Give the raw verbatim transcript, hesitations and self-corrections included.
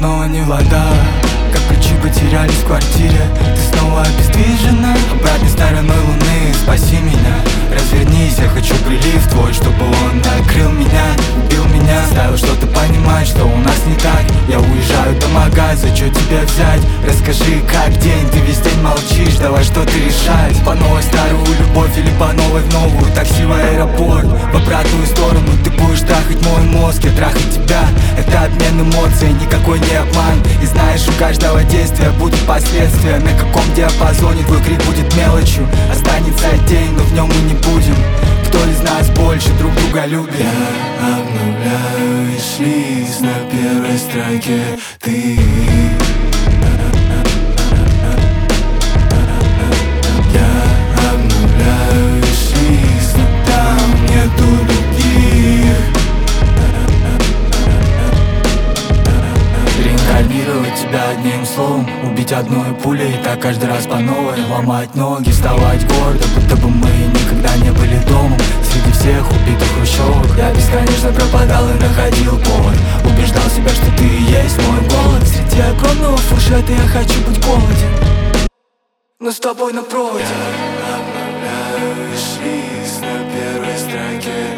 снова не в ладах, как ключи потерялись в квартире. Ты снова обездвижена обратной стороной луны. Спаси меня, развернись, я хочу прилив твой, чтобы он накрыл меня, убил меня. Заставил что-то понимать, что у нас не так. Я уезжаю домогать, за что тебя взять? Расскажи, как день, ты весь день молчишь, давай что-то решать. По новой старую любовь или по новой в новую такси в аэропорт. В обратную сторону ты будешь трахать мой мозг, я трахать тебя. Это обмен эмоций, никакой не обман. И знаешь, у каждого действия будут последствия. На каком диапазоне твой крик будет мелочью? Останется день, но в нем мы не будем. Кто из нас больше друг друга любит? Я обновляю виш-лист на первой строке ты. Я обновляю виш-лист, но там нету других. Реинкарнировать тебя одним словом, убить одной пулей, так каждый раз по новой. Ломать ноги, вставать гордо, будто бы мы никогда не были домом. Среди всех убитых хрущевок я бесконечно пропадал и находил повод. Убеждал себя, что ты и есть мой голод. Среди огромного фуршета я хочу быть голоден, но с тобой на проводе. Я обновляю виш-лист на первой строке.